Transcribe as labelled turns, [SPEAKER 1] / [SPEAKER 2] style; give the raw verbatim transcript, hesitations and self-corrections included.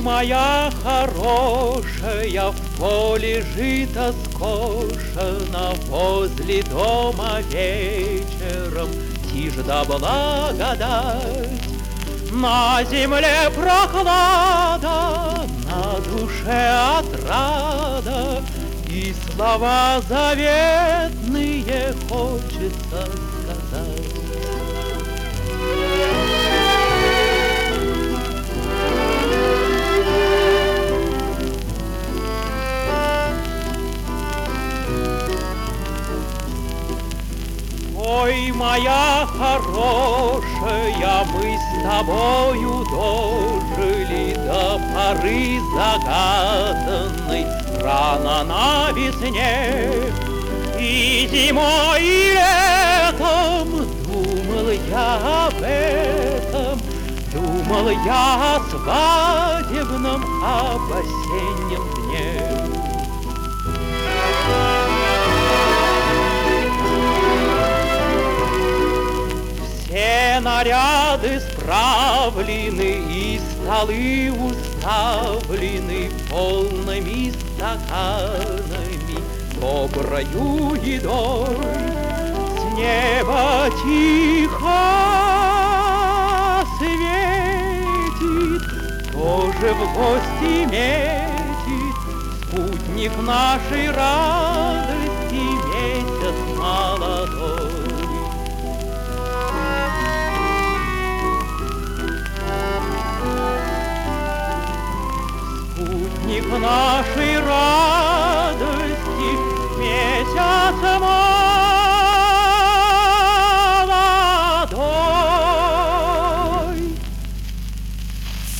[SPEAKER 1] моя хорошая, в поле жито скошено, возле дома вечером тишь да благодать. На земле прохлада, на душе отрада, и слова заветные хочется сказать. Ой, моя хорошая, мы с тобою дожили до поры загаданной рано на весне. И зимой, и летом думал я об этом, думал я о свадебном, об осеннем дне. Все наряды справлены, и столы уставлены полными стаканами, доброю едой. С неба тихо светит, тоже в гости метит спутник нашей радости, месяц молодой. Спутник нашей радости, месяц мой.